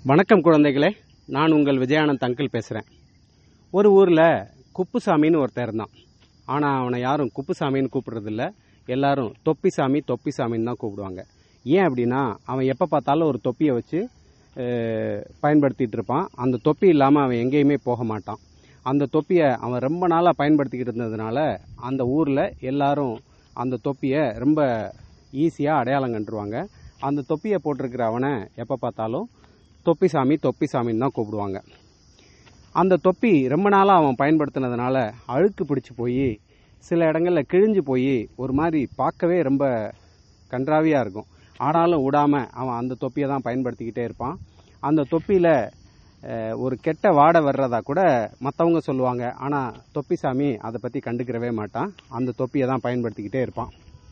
வணக்கம் குழந்தைகளே, நான் உங்கள் விஜயானந்த் அங்கிள் பேசுகிறேன். ஒரு ஊரில் குப்புசாமின்னு ஒருத்தர் இருந்தான். ஆனால் அவனை யாரும் குப்புசாமின்னு கூப்பிடுறதில்ல. எல்லாரும் தொப்பிசாமி தொப்பிசாமின்னு தான் கூப்பிடுவாங்க. ஏன் அப்படின்னா, அவன் எப்போ பார்த்தாலும் ஒரு தொப்பியை வச்சு பயன்படுத்திகிட்டு இருப்பான். அந்த தொப்பி இல்லாமல் அவன் எங்கேயுமே போக மாட்டான். அந்த தொப்பியை அவன் ரொம்ப நாளாக பயன்படுத்திக்கிட்டு இருந்ததுனால அந்த ஊரில் எல்லாரும் அந்த தொப்பியை ரொம்ப ஈஸியாக அடையாளம் கண்டுருவாங்க. அந்த தொப்பியை போட்டிருக்கிற அவனை எப்போ பார்த்தாலும் தொப்பிசாமி தொப்பிசாமின்னு தான் கூப்பிடுவாங்க. அந்த தொப்பி ரொம்ப நாளாக அவன் பயன்படுத்தினதுனால அழுக்கு பிடிச்சி போய் சில இடங்களில் கிழிஞ்சு போய் ஒரு மாதிரி பார்க்கவே ரொம்ப கன்றாவியாக இருக்கும். ஆனாலும் விடாமல் அவன் அந்த தொப்பியை தான் பயன்படுத்திக்கிட்டே இருப்பான். அந்த தொப்பியில் ஒரு கெட்ட வாடை வர்றதா கூட மற்றவங்க சொல்லுவாங்க. ஆனால் தொப்பிசாமி அதை பற்றி கண்டுக்கிறவே மாட்டான். அந்த தொப்பியை தான் பயன்படுத்திக்கிட்டே இருப்பான்.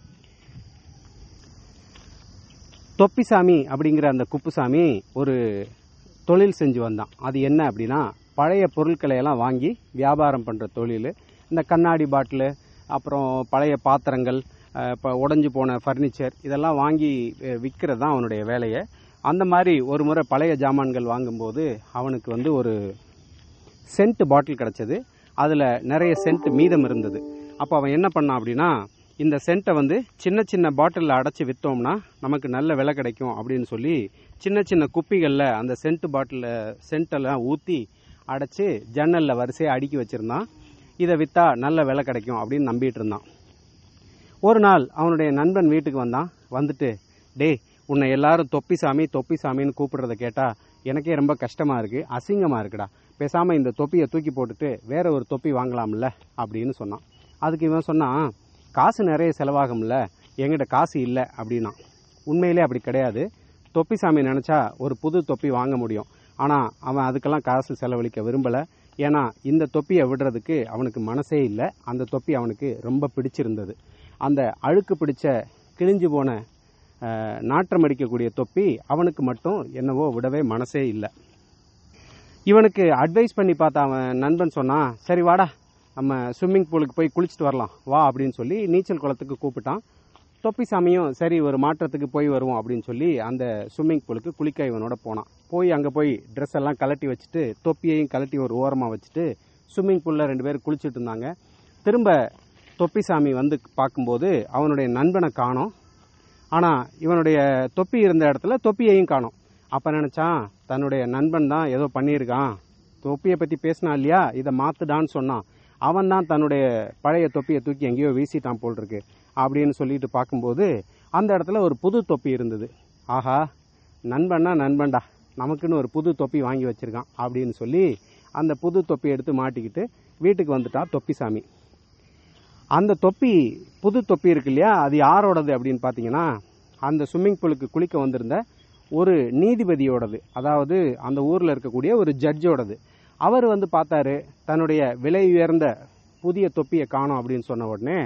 தொப்பிசாமி அப்படிங்கிற அந்த குப்புசாமி ஒரு தொழில் செஞ்சு வந்தான். அது என்ன அப்படின்னா, பழைய பொருட்களை எல்லாம் வாங்கி வியாபாரம் பண்ணுற தொழில். இந்த கண்ணாடி பாட்டிலு, அப்புறம் பழைய பாத்திரங்கள், இப்போ உடஞ்சி போன ஃபர்னிச்சர், இதெல்லாம் வாங்கி விற்கிறது தான் அவனுடைய வேலையை. அந்த மாதிரி ஒரு முறை பழைய ஜாமான்கள் வாங்கும்போது அவனுக்கு ஒரு சென்ட் பாட்டில் கிடச்சது. அதில் நிறைய சென்ட் மீதம் இருந்தது. அப்போ அவன் என்ன பண்ணான் அப்படின்னா, இந்த சென்ட்டை சின்ன சின்ன பாட்டிலில் அடைச்சி விற்றோம்னா நமக்கு நல்ல விலை கிடைக்கும் அப்படின்னு சொல்லி சின்ன சின்ன குப்பிகளில் அந்த சென்ட்டெல்லாம் ஊற்றி அடைச்சி ஜன்னலில் வரிசையாக அடுக்கி வச்சுருந்தான். இதை விற்றா நல்ல விலை கிடைக்கும் அப்படின்னு நம்பிட்டு இருந்தான். ஒரு நாள் அவனுடைய நண்பன் வீட்டுக்கு வந்தான். வந்துட்டு, டேய், உன்னை எல்லாரும் தொப்பிசாமி தொப்பிசாமின்னு கூப்பிடுறத கேட்டால் எனக்கே ரொம்ப கஷ்டமாக இருக்குது, அசிங்கமாக இருக்குடா. பேசாமல் இந்த தொப்பியை தூக்கி போட்டுட்டு வேற ஒரு தொப்பி வாங்கலாம்ல அப்படின்னு சொன்னான். அதுக்கு இவன் சொன்னான், காசு நிறைய செலவாகும்ல, என்கிட்ட காசு இல்லை அப்படின்னா. உண்மையிலே அப்படி கிடையாது. தொப்பிசாமி நினச்சா ஒரு புது தொப்பி வாங்க முடியும். ஆனால் அவன் அதுக்கெல்லாம் காசு செலவழிக்க விரும்பலை. ஏன்னா இந்த தொப்பியை விடுறதுக்கு அவனுக்கு மனசே இல்லை. அந்த தொப்பி அவனுக்கு ரொம்ப பிடிச்சிருந்தது. அந்த அழுக்கு பிடிச்ச கிழிஞ்சு போன நாற்றம் அடிக்கக்கூடிய தொப்பி அவனுக்கு மட்டும் என்னவோ விடவே மனசே இல்லை. இவனுக்கு அட்வைஸ் பண்ணி பார்த்தா அவன் நண்பன் சொன்னான், சரி வாடா, நம்ம ஸ்விம்மிங் பூலுக்கு போய் குளிச்சுட்டு வரலாம் வா அப்படின்னு சொல்லி நீச்சல் குளத்துக்கு கூப்பிட்டான். தொப்பிசாமியும் சரி ஒரு மாற்றத்துக்கு போய் வருவோம் அப்படின்னு சொல்லி அந்த ஸ்விம்மிங் பூலுக்கு குளிக்க இவனோட போனான். அங்கே போய் ட்ரெஸ் எல்லாம் கலட்டி வச்சுட்டு தொப்பியையும் கலட்டி ஒரு ஓரமாக வச்சுட்டு ஸ்விம்மிங் பூலில் 2 பேர் குளிச்சுட்டு இருந்தாங்க. திரும்ப தொப்பிசாமி பார்க்கும்போது அவனுடைய நண்பனை காணோம். ஆனால் இவனுடைய தொப்பி இருந்த இடத்துல தொப்பியையும் காணோம். அப்போ நினச்சான், தன்னுடைய நண்பன் தான் ஏதோ பண்ணியிருக்கான், தொப்பியை பற்றி பேசினா இல்லையா, இதை மாற்றுடான்னு சொன்னான். அவன் தான் தன்னுடைய பழைய தொப்பியை தூக்கி எங்கேயோ வீசிட்டான் போல் இருக்கு அப்படின்னு சொல்லிட்டு பார்க்கும்போது அந்த இடத்துல ஒரு புது தொப்பி இருந்தது. ஆஹா, நண்பன்னா நண்பன்டா, நமக்குன்னு ஒரு புது தொப்பி வாங்கி வச்சிருக்கான் அப்படின்னு சொல்லி அந்த புது தொப்பி எடுத்து மாட்டிக்கிட்டு வீட்டுக்கு வந்துட்டான் தொப்பிசாமி. அந்த புது தொப்பி இருக்கு இல்லையா, அது யாரோடது அப்படின்னு பார்த்தீங்கன்னா, அந்த ஸ்விம்மிங் பூலுக்கு குளிக்க வந்திருந்த ஒரு நீதிபதியோடது. அதாவது அந்த ஊரில் இருக்கக்கூடிய ஒரு ஜட்ஜோடது. அவர் பார்த்தாரு, தன்னுடைய விலை உயர்ந்த புதிய தொப்பியை காணோம் அப்படின்னு சொன்ன உடனே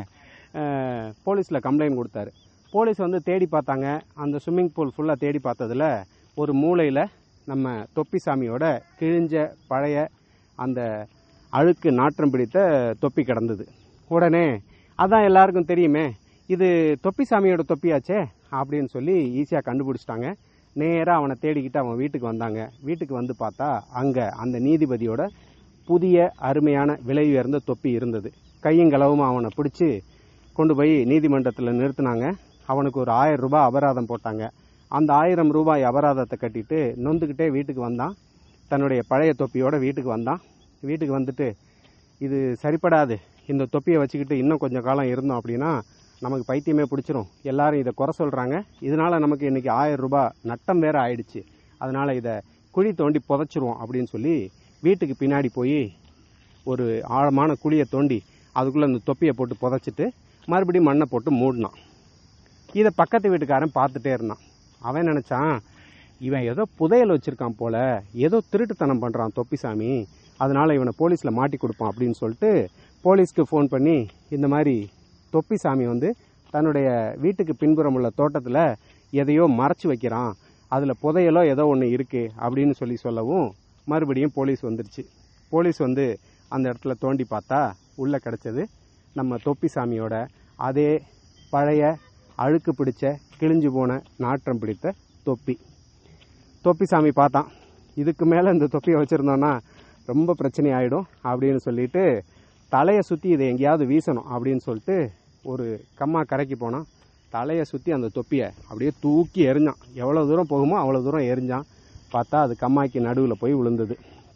போலீஸில் கம்ப்ளைண்ட் கொடுத்தாரு. போலீஸ் தேடி பார்த்தாங்க. அந்த ஸ்விம்மிங் பூல் ஃபுல்லாக தேடி பார்த்ததில் ஒரு மூலையில் நம்ம தொப்பிசாமியோட கிழிஞ்ச பழைய அந்த அழுக்கு நாற்றம் பிடித்த தொப்பி கிடந்தது. உடனே அதான் எல்லாருக்கும் தெரியுமே, இது தொப்பிசாமியோட தொப்பியாச்சே அப்படின்னு சொல்லி ஈஸியாக கண்டுபிடிச்சிட்டாங்க. நேராக அவனை தேடிக்கிட்டு அவன் வீட்டுக்கு வந்தாங்க. வீட்டுக்கு பார்த்தா அங்கே அந்த நீதிபதியோட புதிய அருமையான விலை உயர்ந்த தொப்பி இருந்தது. கையும் களவுமா அவனை பிடிச்சி கொண்டு போய் நீதிமன்றத்தில் நிறுத்தினாங்க. அவனுக்கு ஒரு 1000 ரூபாய் அபராதம் போட்டாங்க. அந்த 1000 ரூபாய் அபராதத்தை கட்டிட்டு நொந்துக்கிட்டே வீட்டுக்கு வந்தான். தன்னுடைய பழைய தொப்பியோட வீட்டுக்கு வந்தான். வீட்டுக்கு வந்துட்டு, இது சரிப்படாது, இந்த தொப்பியை வச்சுக்கிட்டு இன்னும் கொஞ்சம் காலம் இருந்தோம் அப்படின்னா நமக்கு பைத்தியமே பிடிச்சிரும், எல்லாரும் இதை குறை சொல்கிறாங்க, இதனால் நமக்கு இன்றைக்கி 1000 ரூபாய் நட்டம் வேறு ஆயிடுச்சு, அதனால் இதை குழி தோண்டி புதைச்சிருவோம் அப்படின்னு சொல்லி வீட்டுக்கு பின்னாடி போய் ஒரு ஆழமான குழியை தோண்டி அதுக்குள்ளே அந்த தொப்பியை போட்டு புதைச்சிட்டு மறுபடியும் மண்ணை போட்டு மூடினான். இதை பக்கத்து வீட்டுக்காரன் பார்த்துட்டே இருந்தான். அவன் நினச்சான், இவன் ஏதோ புதையல் வச்சுருக்கான் போல், ஏதோ திருட்டுத்தனம் பண்ணுறான் தொப்பிசாமி, அதனால் இவனை போலீஸில் மாட்டி கொடுப்பான் அப்படின்னு சொல்லிட்டு போலீஸ்க்கு ஃபோன் பண்ணி, இந்த மாதிரி தொப்பிசாமி தன்னுடைய வீட்டுக்கு பின்புறம் உள்ள தோட்டத்தில் எதையோ மறைச்சி வைக்கிறான், அதில் புதையலோ ஏதோ ஒன்று இருக்குது அப்படின்னு சொல்லவும் மறுபடியும் போலீஸ் வந்துருச்சு. போலீஸ் அந்த இடத்துல தோண்டி பார்த்தா உள்ளே கிடச்சது நம்ம தொப்பிசாமியோட அதே பழைய அழுக்கு பிடிச்ச கிழிஞ்சு போன நாற்றம் பிடித்த தொப்பி. தொப்பிசாமி பார்த்தான், இதுக்கு மேலே இந்த தொப்பியை வச்சுருந்தோன்னா ரொம்ப பிரச்சனை ஆகிடும் அப்படின்னு சொல்லிட்டு தலையை சுற்றி இதை எங்கேயாவது வீசணும் அப்படின்னு சொல்லிட்டு ஒரு கம்மா கரைக்கு போனான். தலையை சுற்றி அந்த தொப்பியை அப்படியே தூக்கி எறிஞ்சான். எவ்வளோ தூரம் போகுமோ அவ்வளோ தூரம் எறிஞ்சான். பார்த்தா அது கம்மாய்க்கு நடுவில் போய் விழுந்தது.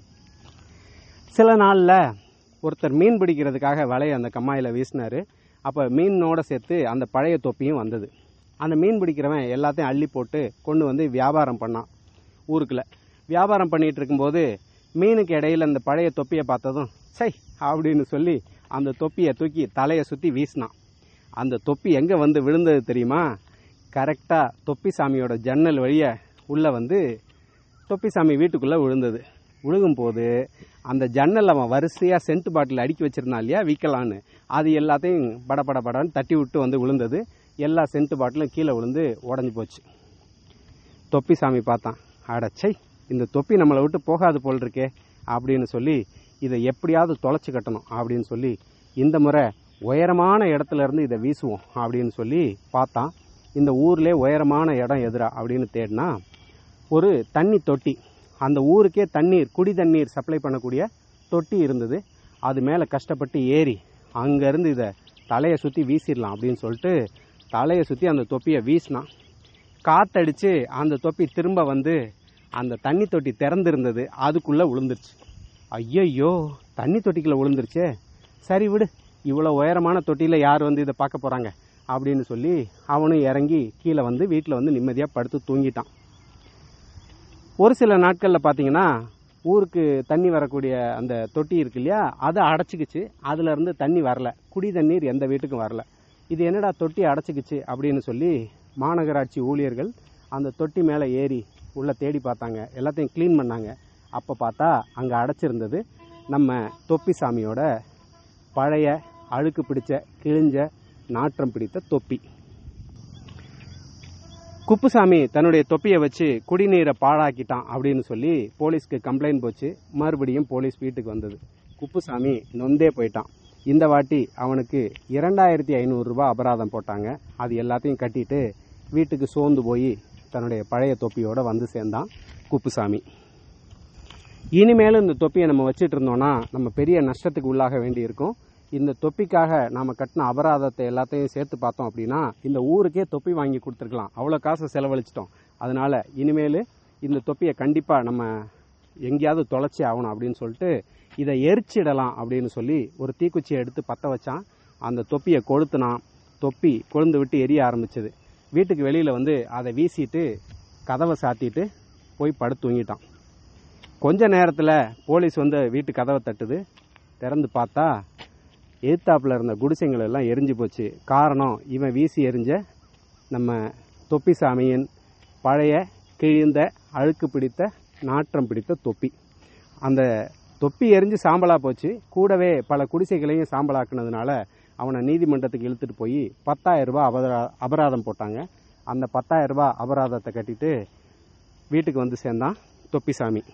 சில நாளில் ஒருத்தர் மீன் பிடிக்கிறதுக்காக வலையை அந்த கம்மாயில் வீசினார். அப்போ மீனோட சேர்த்து அந்த பழைய தொப்பியும் வந்தது. அந்த மீன் பிடிக்கிறவன் எல்லாத்தையும் அள்ளி போட்டு கொண்டு வந்து வியாபாரம் பண்ணான். ஊருக்குள்ள வியாபாரம் பண்ணிகிட்டு இருக்கும்போது மீனுக்கு இடையில் அந்த பழைய தொப்பியை பார்த்ததும் சை அப்படின்னு சொல்லி அந்த தொப்பியை தூக்கி தலையை சுற்றி வீசினான். அந்த தொப்பி எங்கே வந்து விழுந்தது தெரியுமா? கரெக்டாக தொப்பி சாமியோட ஜன்னல் வழியை உள்ளே வந்து தொப்பி சாமி வீட்டுக்குள்ளே விழுந்தது. விழுகும்போது அந்த ஜன்னல் அவன் வரிசையாக சென்ட் பாட்டில் அடுக்கி வச்சுருந்தான் இல்லையா விற்கலான்னு, அது எல்லாத்தையும் படன்னு தட்டி விட்டு வந்து விழுந்தது. எல்லா சென்ட் பாட்டிலும் கீழே விழுந்து உடஞ்சி போச்சு. தொப்பி சாமி பார்த்தான், அடச்சை இந்த தொப்பி நம்மளை விட்டு போகாது போல் இருக்கே அப்படின்னு சொல்லி இதை எப்படியாவது தொலைச்சி கட்டணும் அப்படின்னு சொல்லி இந்த முறை உயரமான இடத்துல இருந்து இதை வீசுவோம் அப்படின்னு சொல்லி பார்த்தான். இந்த ஊர்லேயே உயரமான இடம் எதிரா அப்படின்னு தேடினா ஒரு தண்ணி தொட்டி, அந்த ஊருக்கே தண்ணீர் குடி தண்ணீர் சப்ளை பண்ணக்கூடிய தொட்டி இருந்தது. அது மேலே கஷ்டப்பட்டு ஏறி அங்கேருந்து இதை தலையை சுற்றி வீசிடலாம் அப்படின்னு சொல்லிட்டு தலையை சுற்றி அந்த தொப்பியை வீசினான். காற்றடிச்சு அந்த தொப்பி திரும்ப வந்து அந்த தண்ணி தொட்டி திறந்துருந்தது, அதுக்குள்ளே விழுந்துருச்சு. ஐயையோ தண்ணி தொட்டிக்குள்ளே விழுந்துருச்சே, சரி விடு, இவ்வளோ உயரமான தொட்டியில் யார் வந்து இதை பார்க்க போகிறாங்க அப்படின்னு சொல்லி அவனும் இறங்கி கீழே வந்து வீட்டில் வந்து நிம்மதியாக படுத்து தூங்கிட்டான். ஒரு சில நாட்களில் பார்த்தீங்கன்னா ஊருக்கு தண்ணி வரக்கூடிய அந்த தொட்டி இருக்கு இல்லையா, அதை அடைச்சிக்கிச்சு. அதுலேருந்து தண்ணி வரல, குடி தண்ணீர் எந்த வீட்டுக்கும் வரல. இது என்னடா தொட்டி அடைச்சிக்கிச்சு அப்படின்னு சொல்லி மாநகராட்சி ஊழியர்கள் அந்த தொட்டி மேலே ஏறி உள்ளே தேடி பார்த்தாங்க, எல்லாத்தையும் க்ளீன் பண்ணாங்க. அப்போ பார்த்தா அங்கே அடைச்சிருந்தது நம்ம தொப்பி சாமியோட பழைய அழுக்கு பிடிச்ச கிழிஞ்ச நாற்றம் பிடித்த தொப்பி. குப்புசாமி தன்னுடைய தொப்பியை வச்சு குடிநீரை பாழாக்கிட்டான் அப்படின்னு சொல்லி போலீஸ்க்கு கம்ப்ளைண்ட் போச்சு. மறுபடியும் போலீஸ் வீட்டுக்கு வந்தது. குப்புசாமி நொந்தே போயிட்டான். இந்த வாட்டி அவனுக்கு 2500 ரூபாய் அபராதம் போட்டாங்க. அது எல்லாத்தையும் கட்டிட்டு வீட்டுக்கு சோர்ந்து போய் தன்னுடைய பழைய தொப்பியோட வந்து சேர்ந்தான் குப்புசாமி. இனிமேலும் இந்த தொப்பியை நம்ம வச்சுட்டு இருந்தோம்னா நம்ம பெரிய நஷ்டத்துக்கு உள்ளாக வேண்டி இருக்கும். இந்த தொப்பிக்காக நாம் கட்டின அபராதத்தை எல்லாத்தையும் சேர்த்து பார்த்தோம் அப்படின்னா இந்த ஊருக்கே தொப்பி வாங்கி கொடுத்துருக்கலாம், அவ்வளோ காசை செலவழிச்சிட்டோம். அதனால் இனிமேல் இந்த தொப்பியை கண்டிப்பாக நம்ம எங்கேயாவது தொலைச்சி ஆகணும் அப்படின்னு சொல்லிட்டு இதை எரிச்சிடலாம் அப்படின்னு சொல்லி ஒரு தீக்குச்சியை எடுத்து பற்ற வச்சான். அந்த தொப்பியை கொளுத்துனான். தொப்பி கொழுந்து விட்டு எரிய ஆரம்பிச்சது. வீட்டுக்கு வெளியில் வந்து அதை வீசிட்டு கதவை சாத்திட்டு போய் படுத்து தூங்கிட்டான். கொஞ்ச நேரத்தில் போலீஸ் வந்து வீட்டு கதவை தட்டுது. திறந்து பார்த்தா எதிர்த்தாப்பில் இருந்த குடிசைங்கள் எல்லாம் எரிஞ்சு போச்சு. காரணம் இவன் வீசி எறிஞ்ச நம்ம தொப்பி சாமியின் பழைய கிழிந்த அழுக்கு பிடித்த நாற்றம் பிடித்த தொப்பி. அந்த தொப்பி எரிஞ்சு சாம்பலாக போச்சு. கூடவே பல குடிசைகளையும் சாம்பலாக்குனதுனால அவனை நீதிமன்றத்துக்கு இழுத்துட்டு போய் 10,000 ரூபாய் அபராதம் போட்டாங்க. அந்த 10,000 ரூபாய் அபராதத்தை கட்டிட்டு வீட்டுக்கு வந்து சேர்ந்தான் தொப்பிசாமி.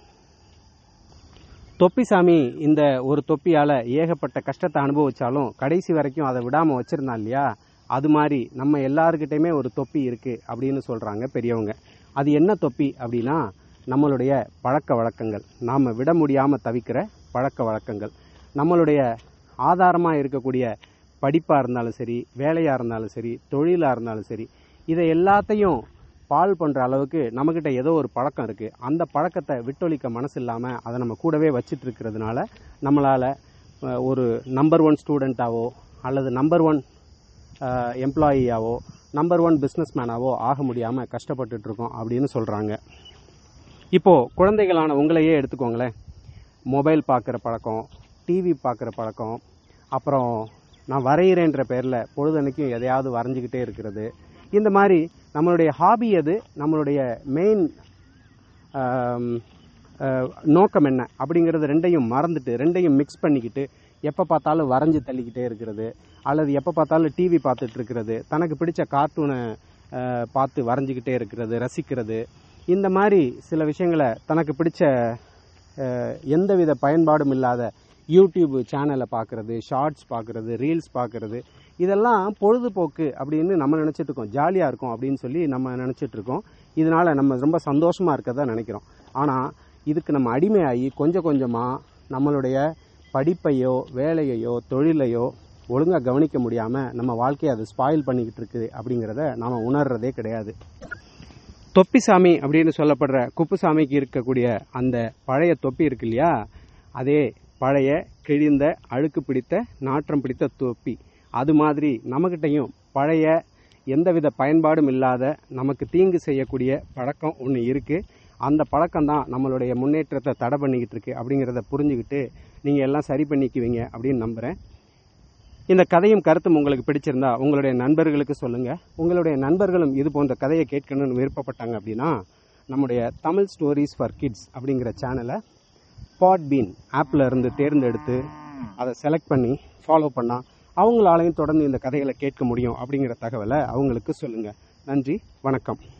தொப்பிசாமி இந்த ஒரு தொப்பியால் ஏகப்பட்ட கஷ்டத்தை அனுபவிச்சாலும் கடைசி வரைக்கும் அதை விடாமல் வச்சுருந்தான் இல்லையா, அது மாதிரி நம்ம எல்லாருக்கிட்டையுமே ஒரு தொப்பி இருக்குது அப்படின்னு சொல்கிறாங்க பெரியவங்க. அது என்ன தொப்பி அப்படின்னா நம்மளுடைய பழக்க வழக்கங்கள், நாம் விட முடியாமல் தவிக்கிற பழக்க வழக்கங்கள், நம்மளுடைய ஆதாரமாக இருக்கக்கூடிய படிப்பாக இருந்தாலும் சரி, வேலையாக இருந்தாலும் சரி, தொழிலாக இருந்தாலும் சரி, இதை எல்லாத்தையும் பால் பண்ணுற அளவுக்கு நம்மக்கிட்ட ஏதோ ஒரு பழக்கம் இருக்குது. அந்த பழக்கத்தை விட்டொழிக்க மனசு இல்லாமல் அதை நம்ம கூடவே வச்சுட்டு இருக்கிறதுனால நம்மளால் ஒரு நம்பர் 1 ஸ்டூடெண்ட்டாவோ அல்லது நம்பர் 1 எம்ப்ளாயியாவோ நம்பர் 1 பிஸ்னஸ்மேனாவோ ஆக முடியாமல் கஷ்டப்பட்டுட்ருக்கோம் அப்படின்னு சொல்கிறாங்க. இப்போது குழந்தைகளான உங்களையே எடுத்துக்கோங்களேன். மொபைல் பார்க்குற பழக்கம், டிவி பார்க்குற பழக்கம், அப்புறம் நான் வரைகிறேன்ற பேரில் பொழுதன்னைக்கும் எதையாவது வரைஞ்சிக்கிட்டே இருக்கிறது, இந்த மாதிரி நம்மளுடைய ஹாபி எது, நம்மளுடைய மெயின் நோக்கம் என்ன அப்படிங்கிறது ரெண்டையும் மறந்துட்டு ரெண்டையும் மிக்ஸ் பண்ணிக்கிட்டு எப்போ பார்த்தாலும் வரைஞ்சி தள்ளிக்கிட்டே இருக்கிறது, அல்லது எப்போ பார்த்தாலும் டிவி பார்த்துட்டு இருக்கிறது, தனக்கு பிடிச்ச கார்ட்டூனை பார்த்து வரைஞ்சிக்கிட்டே இருக்கிறது, ரசிக்கிறது, இந்த மாதிரி சில விஷயங்களை தனக்கு பிடிச்ச எந்தவித பயன்பாடும் இல்லாத யூடியூப் சேனலை பார்க்குறது, ஷார்ட்ஸ் பார்க்குறது, ரீல்ஸ் பார்க்குறது, இதெல்லாம் பொழுதுபோக்கு அப்படின்னு நம்ம நினச்சிட்டு இருக்கோம். ஜாலியாக இருக்கும் அப்படின்னு சொல்லி நம்ம நினச்சிட்டு இருக்கோம். இதனால் நம்ம ரொம்ப சந்தோஷமாக இருக்கதான் நினைக்கிறோம். ஆனால் இதுக்கு நம்ம அடிமையாகி கொஞ்சம் கொஞ்சமாக நம்மளுடைய படிப்பையோ வேலையையோ தொழிலையோ ஒழுங்காக கவனிக்க முடியாமல் நம்ம வாழ்க்கையை அது ஸ்பாயில் பண்ணிக்கிட்டு இருக்குது அப்படிங்கிறத நாம் உணர்றதே கிடையாது. தொப்பிசாமி அப்படின்னு சொல்லப்படுற குப்புசாமிக்கு இருக்கக்கூடிய அந்த பழைய தொப்பி இருக்கு இல்லையா, அதே பழைய கிழிந்த அழுக்கு பிடித்த நாற்றம் பிடித்த தொப்பி. அது மாதிரி நம்மகிட்டையும் பழைய எந்தவித பயன்பாடும் இல்லாத நமக்கு தீங்கு செய்யக்கூடிய பழக்கம் ஒன்று இருக்குது. அந்த பழக்கம்தான் நம்மளுடைய முன்னேற்றத்தை தடை பண்ணிக்கிட்டு இருக்கு அப்படிங்கிறத புரிஞ்சுக்கிட்டு நீங்கள் எல்லாம் சரி பண்ணிக்குவீங்க அப்படின்னு நம்புகிறேன். இந்த கதையும் கருத்தும் உங்களுக்கு பிடிச்சிருந்தா உங்களுடைய நண்பர்களுக்கு சொல்லுங்கள். உங்களுடைய நண்பர்களும் இது போன்ற கதையை கேட்கணும்னு விருப்பப்பட்டாங்க அப்படின்னா நம்முடைய தமிழ் ஸ்டோரிஸ் ஃபார் கிட்ஸ் அப்படிங்கிற சேனலை பாட்பீன் ஆப்பில் இருந்து தேர்ந்தெடுத்து அதை செலக்ட் பண்ணி ஃபாலோ பண்ணால் அவங்களாலையும் தொடர்ந்து இந்த கதைகளை கேட்க முடியும் அப்படிங்கிற தகவலை அவங்களுக்கு சொல்லுங்கள். நன்றி, வணக்கம்.